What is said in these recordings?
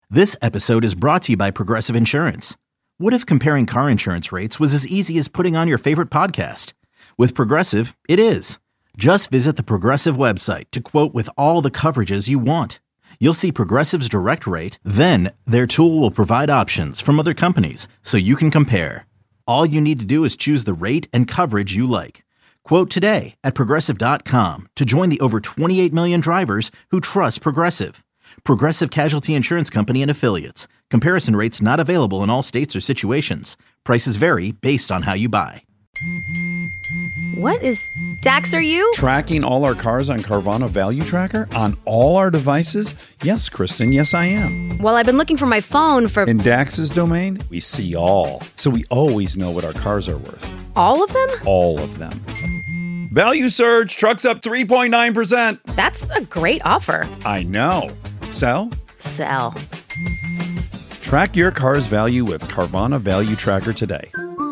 This episode is brought to you by Progressive Insurance. What if comparing car insurance rates was as easy as putting on your favorite podcast? With Progressive, it is. Just visit the Progressive website to quote with all the coverages you want. You'll see Progressive's direct rate, then their tool will provide options from other companies so you can compare. All you need to do is choose the rate and coverage you like. Quote today at Progressive.com to join the over 28 million drivers who trust Progressive. Progressive Casualty Insurance Company and Affiliates. Comparison rates not available in all states or situations. Prices vary based on how you buy. What is Dax, are you? Tracking all our cars on Carvana Value Tracker on all our devices? Yes, Kristen, yes I am. Well, I've been looking for my phone for... In Dax's domain, we see all. So we always know what our cars are worth. All of them? All of them. Value surge, trucks up 3.9%. That's a great offer. I know. Sell? Sell. Track your car's value with Carvana Value Tracker today.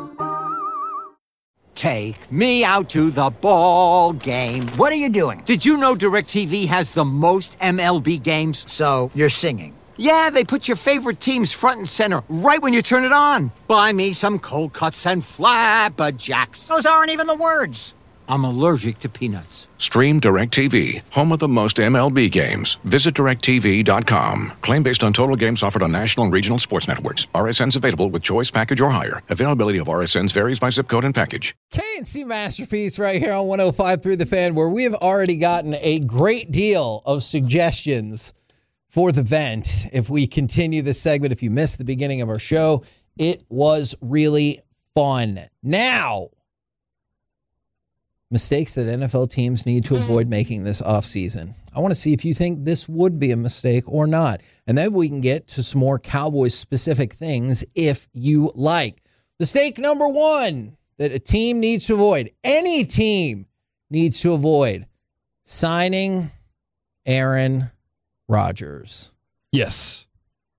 Take me out to the ball game. What are you doing? Did you know DirecTV has the most MLB games? So, you're singing. Yeah, they put your favorite teams front and center right when you turn it on. Buy me some cold cuts and flapjacks. Those aren't even the words. I'm allergic to peanuts. Stream DirecTV, home of the most MLB games. Visit DirecTV.com. Claim based on total games offered on national and regional sports networks. RSNs available with choice package or higher. Availability of RSNs varies by zip code and package. K&C Masterpiece right here on 105 Through the Fan, where we have already gotten a great deal of suggestions for the vent. If we continue this segment, if you missed the beginning of our show, it was really fun. Now, mistakes that NFL teams need to avoid making this offseason. I want to see if you think this would be a mistake or not. And then we can get to some more Cowboys-specific things if you like. Mistake number one that a team needs to avoid, any team needs to avoid, signing Aaron Rodgers. Yes.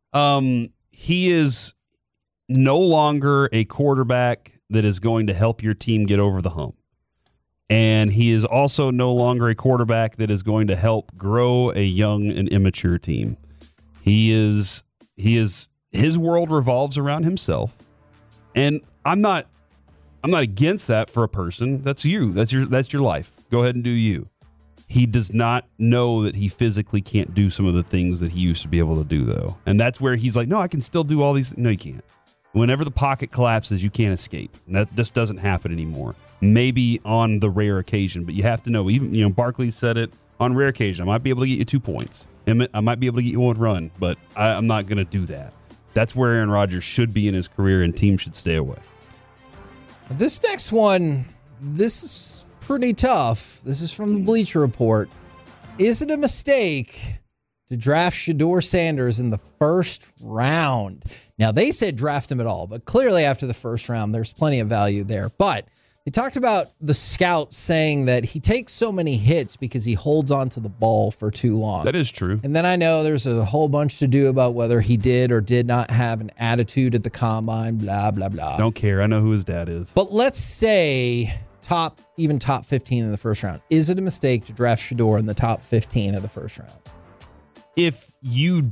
He is no longer a quarterback that is going to help your team get over the hump. And he is also no longer a quarterback that is going to help grow a young and immature team. His world revolves around himself. And I'm not against that for a person. That's you. That's your life. Go ahead and do you. He does not know that he physically can't do some of the things that he used to be able to do, though. And that's where he's like, no, I can still do all these. No, you can't. Whenever the pocket collapses, you can't escape. And that just doesn't happen anymore. Maybe on the rare occasion, but you have to know. Even Barkley said it on rare occasion. I might be able to get you 2 points. I might be able to get you one run, but I'm not going to do that. That's where Aaron Rodgers should be in his career, and teams should stay away. This next one, this is pretty tough. This is from the Bleacher Report. Is it a mistake to draft Shedeur Sanders in the first round? Now, they said draft him at all, but clearly after the first round, there's plenty of value there. But they talked about the scouts saying that he takes so many hits because he holds onto the ball for too long. That is true. And then I know there's a whole bunch to do about whether he did or did not have an attitude at the combine, blah, blah, blah. Don't care. I know who his dad is. But let's say top 15 in the first round. Is it a mistake to draft Shedeur in the top 15 of the first round? If you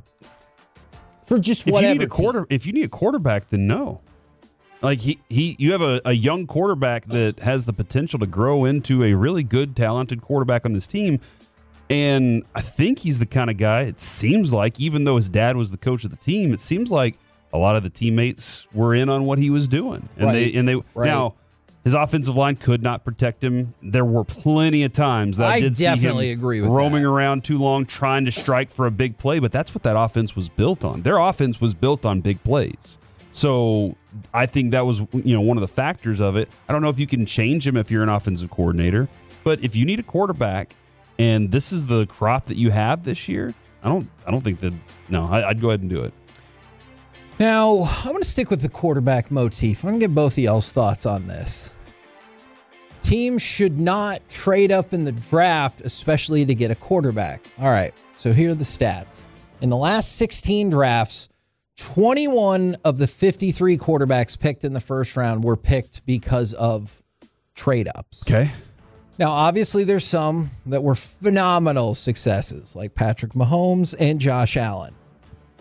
need a quarterback, then no. Like you have a young quarterback that has the potential to grow into a really good, talented quarterback on this team. And I think he's the kind of guy, it seems like, even though his dad was the coach of the team, it seems like a lot of the teammates were in on what he was doing. And Now, his offensive line could not protect him. There were plenty of times that I did definitely see him agree with roaming around too long, trying to strike for a big play. But that's what that offense was built on. Their offense was built on big plays. So I think that was one of the factors of it. I don't know if you can change him if you're an offensive coordinator, but if you need a quarterback and this is the crop that you have this year, I don't think that. No, I'd go ahead and do it. Now, I'm going to stick with the quarterback motif. I'm going to get both of y'all's thoughts on this. Teams should not trade up in the draft, especially to get a quarterback. All right, so here are the stats. In the last 16 drafts, 21 of the 53 quarterbacks picked in the first round were picked because of trade-ups. Okay. Now, obviously, there's some that were phenomenal successes, like Patrick Mahomes and Josh Allen.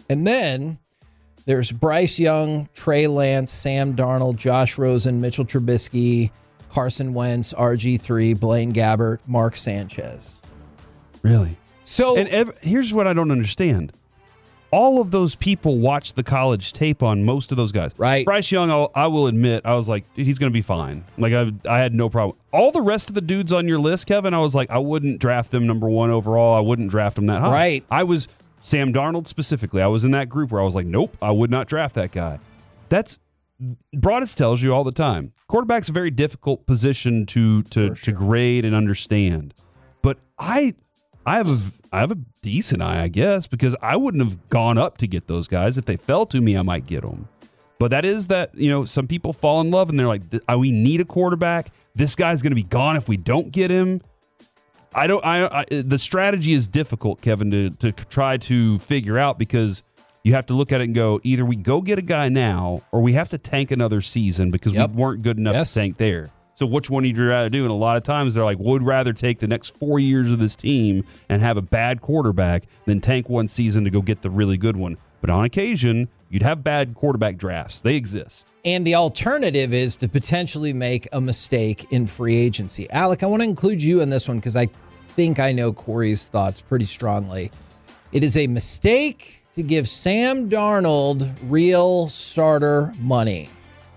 And then there's Bryce Young, Trey Lance, Sam Darnold, Josh Rosen, Mitchell Trubisky, Carson Wentz, RG3, Blaine Gabbert, Mark Sanchez. Really? So And here's what I don't understand. All of those people watched the college tape on most of those guys. Right. Bryce Young, I will admit, I was like, dude, he's going to be fine. Like, I had no problem. All the rest of the dudes on your list, Kevin, I was like, I wouldn't draft them number 1 overall. I wouldn't draft them that high. Right. I was Sam Darnold specifically. I was in that group where I was like, nope, I would not draft that guy. That's Broadus tells you all the time. Quarterback's a very difficult position to grade and understand. But I have a decent eye, I guess, because I wouldn't have gone up to get those guys. If they fell to me, I might get them. But that is that, some people fall in love and they're like, we need a quarterback. This guy's going to be gone if we don't get him. The strategy is difficult, Kevin, to try to figure out, because you have to look at it and go, either we go get a guy now or we have to tank another season because we weren't good enough to tank there. So which one would you rather do? And a lot of times they're like, would rather take the next 4 years of this team and have a bad quarterback than tank one season to go get the really good one. But on occasion, you'd have bad quarterback drafts. They exist. And the alternative is to potentially make a mistake in free agency. Alec, I want to include you in this one because I think I know Corey's thoughts pretty strongly. It is a mistake to give Sam Darnold real starter money.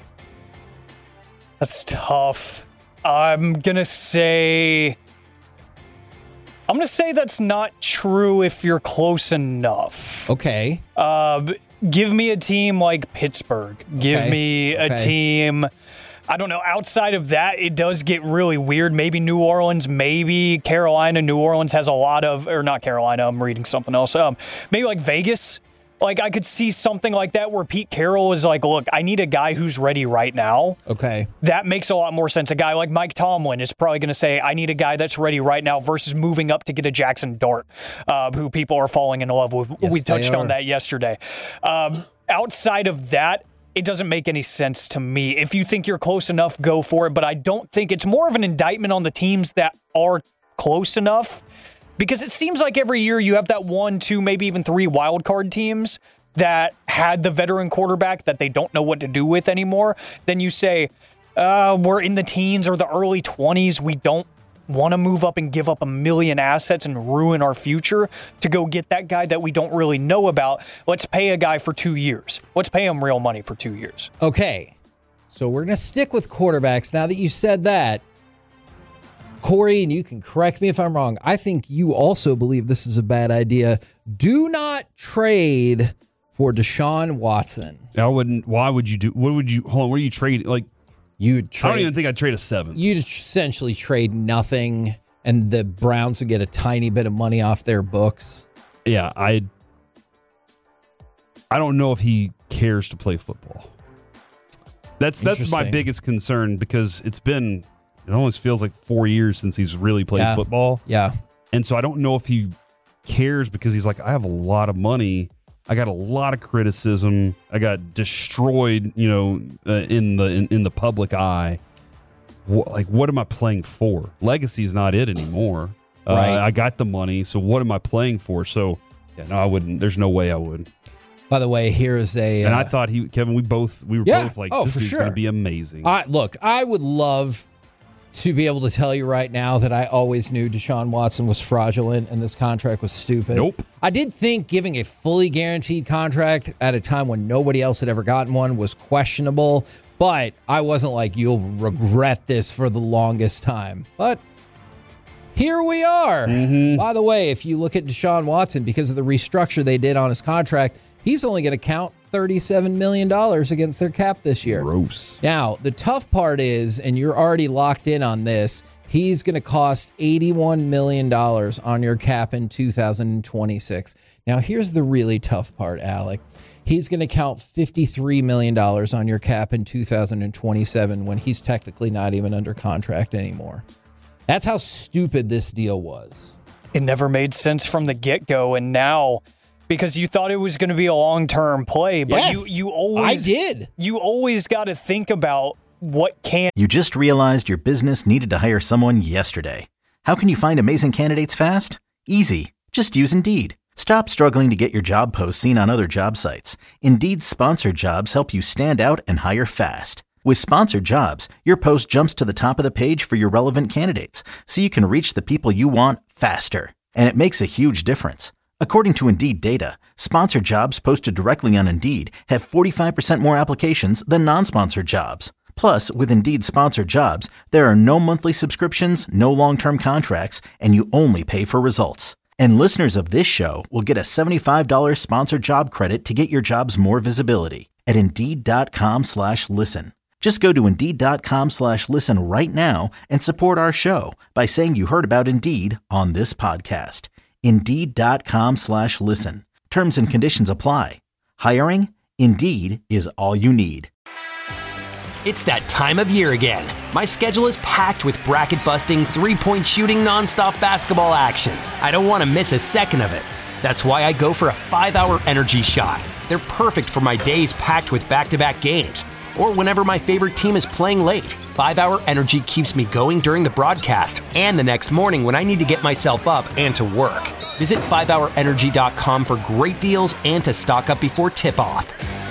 That's tough. I'm going to say that's not true if you're close enough. Okay. Give me a team like Pittsburgh. Give me a team, I don't know, outside of that, it does get really weird. Maybe New Orleans, maybe Carolina. New Orleans has a lot of, or not Carolina, I'm reading something else. Maybe like Vegas. Like, I could see something like that where Pete Carroll is like, look, I need a guy who's ready right now. Okay. That makes a lot more sense. A guy like Mike Tomlin is probably going to say, I need a guy that's ready right now versus moving up to get a Jackson Dart, who people are falling in love with. Yes, we touched on that yesterday. Outside of that, it doesn't make any sense to me. If you think you're close enough, go for it. But I don't think it's more of an indictment on the teams that are close enough. Because it seems like every year you have that 1, 2, maybe even 3 wild card teams that had the veteran quarterback that they don't know what to do with anymore. Then you say, we're in the teens or the early 20s. We don't want to move up and give up 1 million assets and ruin our future to go get that guy that we don't really know about. Let's pay a guy for 2 years. Let's pay him real money for 2 years. Okay. So we're going to stick with quarterbacks. Now that you said that, Corey, and you can correct me if I'm wrong, I think you also believe this is a bad idea. Do not trade for Deshaun Watson. I wouldn't. Why would you do? What would you? Hold on. Where you trade? Like, I don't even think I'd trade a 7th. You'd essentially trade nothing, and the Browns would get a tiny bit of money off their books. Yeah, I don't know if he cares to play football. That's my biggest concern, because it almost feels like 4 years since he's really played football. Yeah. And so I don't know if he cares, because he's like, I have a lot of money. I got a lot of criticism. I got destroyed, in the public eye. What am I playing for? Legacy is not it anymore. Right. I got the money, so what am I playing for? So, no, I wouldn't. There's no way I would. By the way, here is a... and I thought Kevin, we were both like, this is going to be amazing. Look, I would love to be able to tell you right now that I always knew Deshaun Watson was fraudulent and this contract was stupid. Nope. I did think giving a fully guaranteed contract at a time when nobody else had ever gotten one was questionable, but I wasn't like, you'll regret this for the longest time. But here we are. Mm-hmm. By the way, if you look at Deshaun Watson, because of the restructure they did on his contract, he's only going to count $37 million against their cap this year. Gross. Now, the tough part is, and you're already locked in on this, he's going to cost $81 million on your cap in 2026. Now, here's the really tough part, Alec. He's going to count $53 million on your cap in 2027 when he's technically not even under contract anymore. That's how stupid this deal was. It never made sense from the get-go, and now... because you thought it was going to be a long-term play, but yes, you always... I did. You always got to think about what can... You just realized your business needed to hire someone yesterday. How can you find amazing candidates fast? Easy. Just use Indeed. Stop struggling to get your job posts seen on other job sites. Indeed's sponsored jobs help you stand out and hire fast. With sponsored jobs, your post jumps to the top of the page for your relevant candidates, so you can reach the people you want faster. And it makes a huge difference. According to Indeed data, sponsored jobs posted directly on Indeed have 45% more applications than non-sponsored jobs. Plus, with Indeed sponsored jobs, there are no monthly subscriptions, no long-term contracts, and you only pay for results. And listeners of this show will get a $75 sponsored job credit to get your jobs more visibility at Indeed.com/listen. Just go to Indeed.com/listen right now and support our show by saying you heard about Indeed on this podcast. Indeed.com/listen. Terms and conditions apply. Hiring? Indeed is all you need. It's that time of year again. My schedule is packed with bracket-busting, three-point shooting, nonstop basketball action. I don't want to miss a second of it. That's why I go for a 5-hour energy shot. They're perfect for my days packed with back-to-back games, or whenever my favorite team is playing late. 5-hour energy keeps me going during the broadcast and the next morning when I need to get myself up and to work. Visit 5hourenergy.com for great deals and to stock up before tip-off.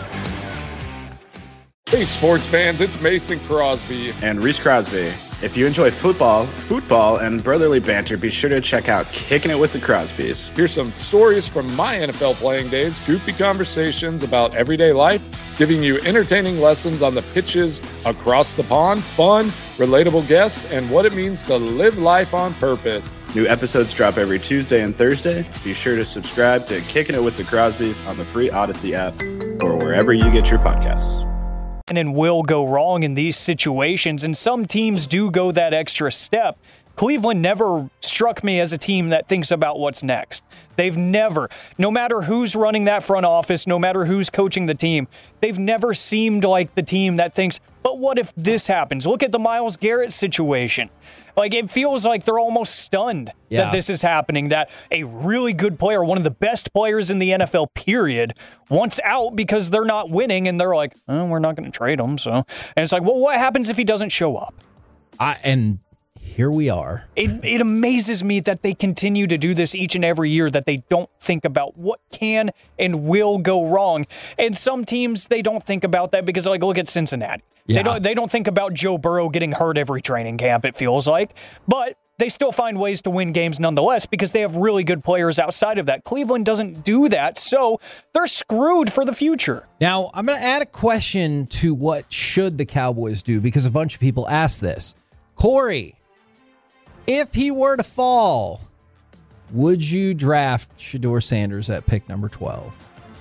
Hey sports fans, it's Mason Crosby. And Reese Crosby. If you enjoy football, and brotherly banter, be sure to check out Kicking It with the Crosbys. Here's some stories from my NFL playing days, goofy conversations about everyday life, giving you entertaining lessons on the pitches across the pond, fun, relatable guests, and what it means to live life on purpose. New episodes drop every Tuesday and Thursday. Be sure to subscribe to Kicking It with the Crosbys on the free Odyssey app or wherever you get your podcasts. And will go wrong in these situations, and some teams do go that extra step. Cleveland never struck me as a team that thinks about what's next. They've never, no matter who's running that front office, no matter who's coaching the team, they've never seemed like the team that thinks, but what if this happens? Look at the Myles Garrett situation. Like, it feels like they're almost stunned that this is happening, that a really good player, one of the best players in the NFL, period, wants out because they're not winning, and they're like, oh, we're not going to trade him. So, and it's like, well, what happens if he doesn't show up? And here we are. It amazes me that they continue to do this each and every year, that they don't think about what can and will go wrong. And some teams, they don't think about that because, like, look at Cincinnati. Yeah. They don't think about Joe Burrow getting hurt every training camp, it feels like. But they still find ways to win games nonetheless because they have really good players outside of that. Cleveland doesn't do that, so they're screwed for the future. Now, I'm going to add a question to what should the Cowboys do, because a bunch of people asked this. Corey, if he were to fall, would you draft Shedeur Sanders at pick number 12?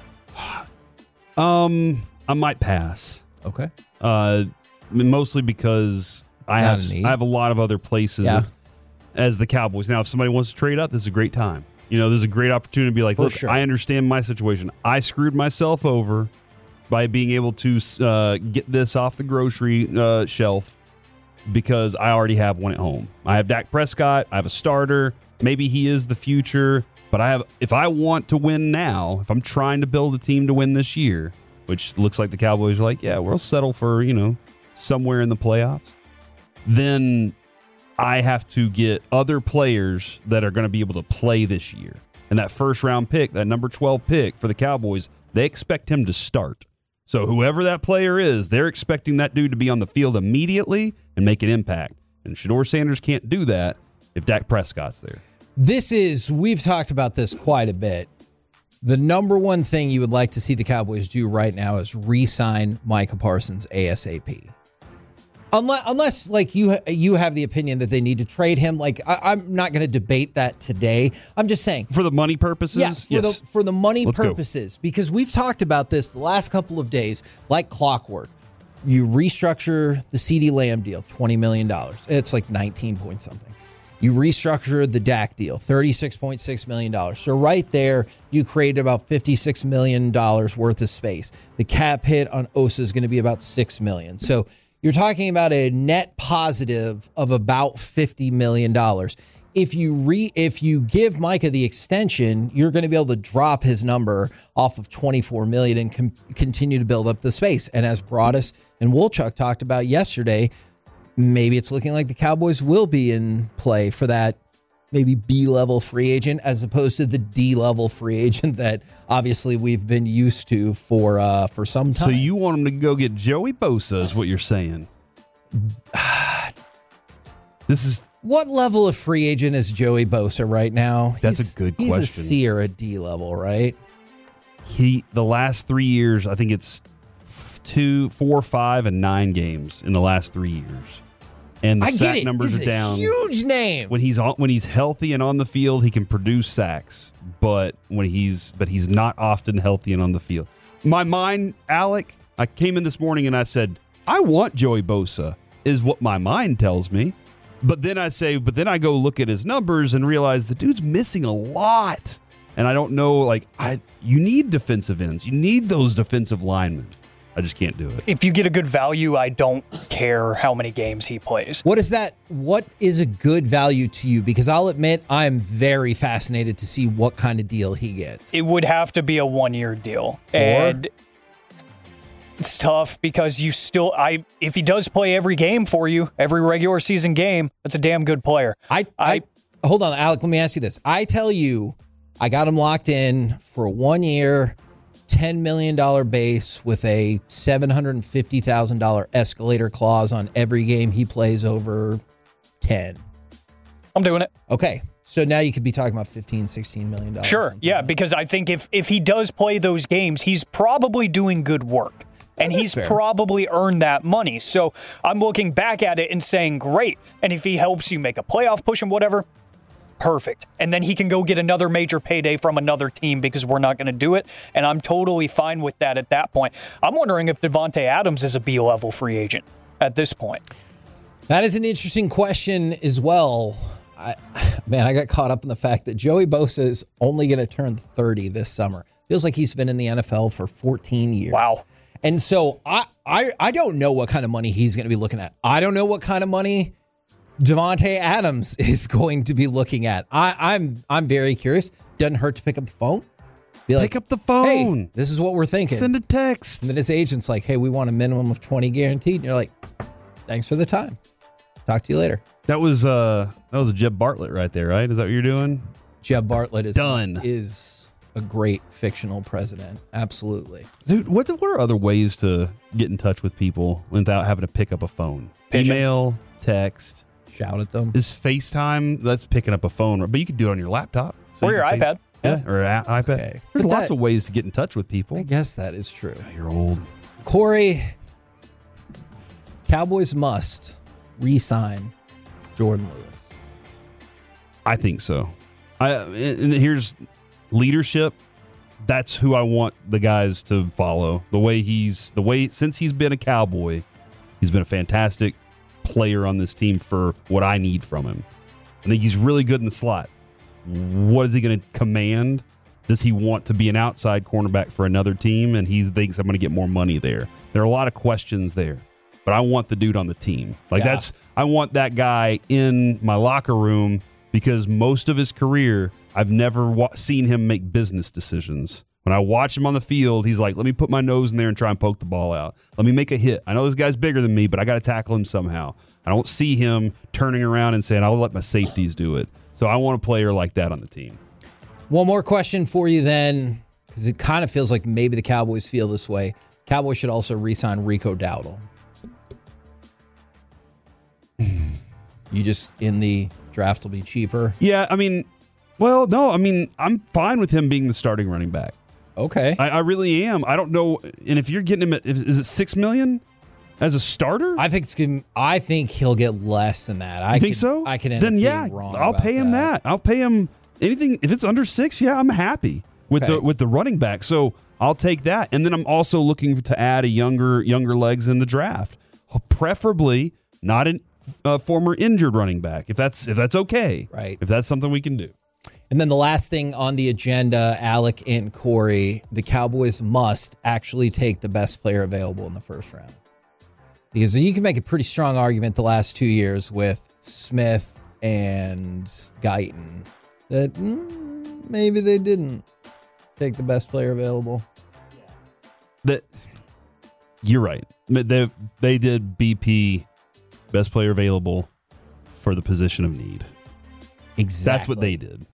I might pass. Okay. Mostly because I have a lot of other places as the Cowboys. Now, if somebody wants to trade up, this is a great time. You know, there's a great opportunity to be like, look, I understand my situation. I screwed myself over by being able to get this off the grocery shelf because I already have one at home. I have Dak Prescott. I have a starter. Maybe he is the future. But if I want to win now, if I'm trying to build a team to win this year, which looks like the Cowboys are like, yeah, we'll settle for, somewhere in the playoffs, then I have to get other players that are going to be able to play this year. And that first round pick, that number 12 pick for the Cowboys, they expect him to start. So whoever that player is, they're expecting that dude to be on the field immediately and make an impact. And Shedeur Sanders can't do that if Dak Prescott's there. We've talked about this quite a bit. The number one thing you would like to see the Cowboys do right now is re-sign Micah Parsons ASAP. Unless like you have the opinion that they need to trade him. Like, I'm not going to debate that today. I'm just saying. For the money purposes? Yes. For the money purposes. Because we've talked about this the last couple of days, like clockwork. You restructure the CeeDee Lamb deal, $20 million. It's like 19 point something. You restructure the Dak deal, $36.6 million. So right there, you created about $56 million worth of space. The cap hit on Osa is going to be about $6 million. So you're talking about a net positive of about $50 million. If you give Micah the extension, you're going to be able to drop his number off of $24 million and continue to build up the space. And as Broadus and Wolchuk talked about yesterday, maybe it's looking like the Cowboys will be in play for that maybe B-level free agent as opposed to the D-level free agent that obviously we've been used to for some time. So you want him to go get Joey Bosa is what you're saying. What level of free agent is Joey Bosa right now? That's a good question. He's a C or a D level, right? The last 3 years, I think it's 2, 4, 5, and 9 games in the last 3 years. And the sack numbers are down. Huge name. When he's healthy and on the field, he can produce sacks. But he's not often healthy and on the field. My mind, Alec, I came in this morning and I said, I want Joey Bosa, is what my mind tells me. But then I go look at his numbers and realize the dude's missing a lot. And I don't know, you need defensive ends. You need those defensive linemen. I just can't do it. If you get a good value, I don't care how many games he plays. What is that? What is a good value to you? Because I'll admit I'm very fascinated to see what kind of deal he gets. It would have to be a 1-year deal. And it's tough because if he does play every game for you, every regular season game, that's a damn good player. Hold on, Alec, let me ask you this. I tell you, I got him locked in for a 1 year, $10 million base with a $750,000 escalator clause on every game he plays over 10. I'm doing it. Okay. So now you could be talking about $15, $16 million. Sure. Yeah, because I think if he does play those games, he's probably doing good work. And he's probably earned that money. So I'm looking back at it and saying, great. And if he helps you make a playoff push and whatever, perfect. And then he can go get another major payday from another team because we're not going to do it. And I'm totally fine with that at that point. I'm wondering if Davante Adams is a B-level free agent at this point. That is an interesting question as well. I got caught up in the fact that Joey Bosa is only going to turn 30 this summer. Feels like he's been in the NFL for 14 years. Wow. And so I don't know what kind of money he's going to be looking at. I don't know what kind of money Davante Adams is going to be looking at. I'm very curious. Doesn't hurt to pick up the phone. Pick up the phone. Hey, this is what we're thinking. Send a text. And then his agent's like, hey, we want a minimum of 20 guaranteed. And you're like, thanks for the time. Talk to you later. That was a Jeb Bartlett right there, right? Is that what you're doing? Jeb Bartlett is done. Is a great fictional president. Absolutely. Dude, what are other ways to get in touch with people without having to pick up a phone? Pigeon. Email, text. Shout at them. Is FaceTime, that's picking up a phone, but you could do it on your laptop. Or your iPad. Yeah, or an iPad. Okay. There's lots of ways to get in touch with people. I guess that is true. You're old. Corey, Cowboys must re-sign Jordan Lewis. I think so. And here's leadership. That's who I want the guys to follow. Since he's been a Cowboy, he's been a fantastic player on this team for what I need from him. I think he's really good in the slot. What is he going to command? Does he want to be an outside cornerback for another team? And he thinks I'm going to get more money there. There are a lot of questions there, but I want the dude on the team. I want that guy in my locker room because most of his career, I've never seen him make business decisions. When I watch him on the field, he's like, let me put my nose in there and try and poke the ball out. Let me make a hit. I know this guy's bigger than me, but I got to tackle him somehow. I don't see him turning around and saying, I'll let my safeties do it. So I want a player like that on the team. One more question for you then, because it kind of feels like maybe the Cowboys feel this way. Cowboys should also re-sign Rico Dowdle. You just in the draft will be cheaper? Yeah, I'm fine with him being the starting running back. Okay. I really am. I don't know. And if you're getting him is it $6 million as a starter? I think he'll get less than that. I think so? I can end up being wrong. I'll pay him that. I'll pay him anything. If it's under 6, yeah, I'm happy with the running back. So I'll take that. And then I'm also looking to add a younger legs in the draft. Preferably not a former injured running back. If that's okay. Right. If that's something we can do. And then the last thing on the agenda, Alec and Corey, the Cowboys must actually take the best player available in the first round. Because you can make a pretty strong argument the last 2 years with Smith and Guyton that maybe they didn't take the best player available. You're right. They did BP best player available for the position of need. Exactly. That's what they did.